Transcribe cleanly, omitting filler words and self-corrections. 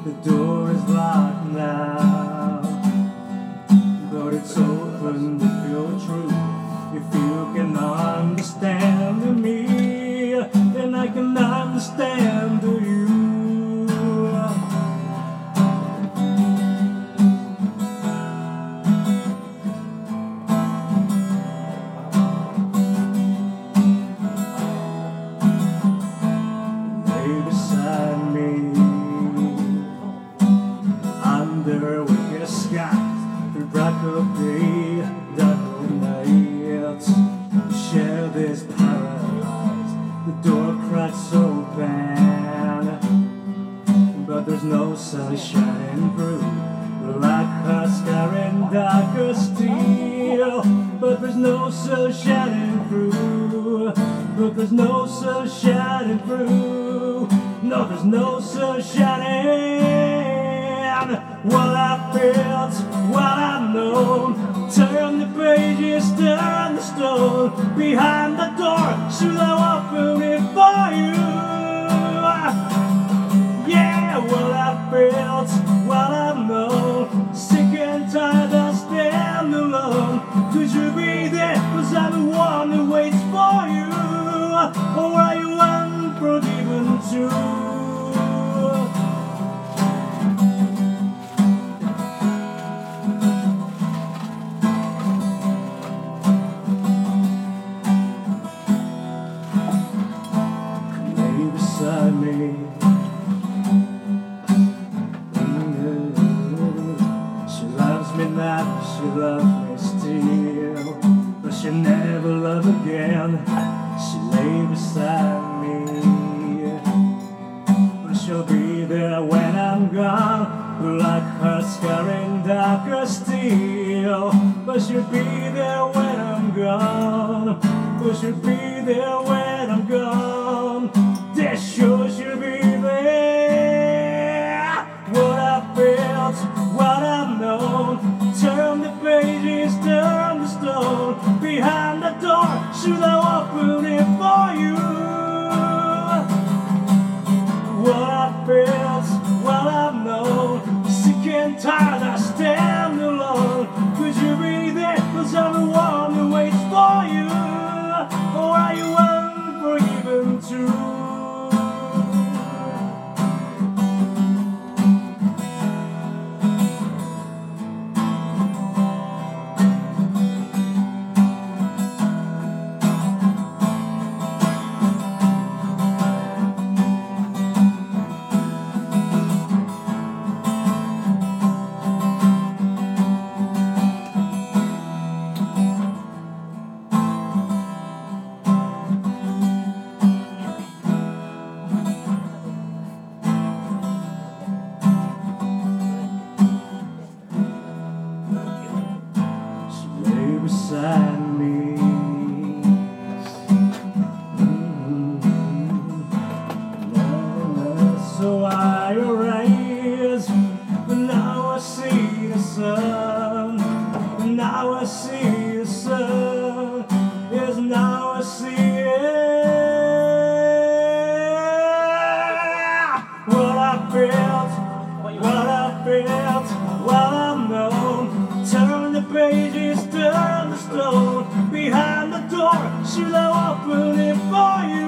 The door is locked now, but it's open if you're true. If you can understand me, then I can understand you. Lay beside me under a wicked sky, through bright of day, dark of night. Share this paradise. The door cracks open, but there's no sun shining through. Like a scar and darker steel, but there's no sun shining through. But there's no sun shining through. No, there's no sun shining. What I felt, what I've known. Turn the pages, turn the stone. Behind the door, should I open it for you? Yeah, what I felt, what I've known. Sick and tired, I stand alone. Could you be there? 'Cause I'm the one who waits for you. Or are you unforgiven too? Lay beside me. She loves me now, she loves me still, but she'll never love again. She lay beside me, but she'll be there when I'm gone, like her scar in darker steel. But she'll be there when I'm gone, but she'll be there when I'm gone. They're sure she'll be there. What I felt, what I've known. Turn the pages, turn the stone. Behind the door, should I open it for you? What I felt, what I've known. Sick and tired, I stand alone. Could you be there? 'Cause I'm the one who waits for you. Or are you unforgiven too? Beside me. So I arise, now I see the sun. Now I see the sun. Yes, now I see it. What I felt, what I felt, what I've known. Turn the pages, turn the stone. Behind the door, should I open it for you?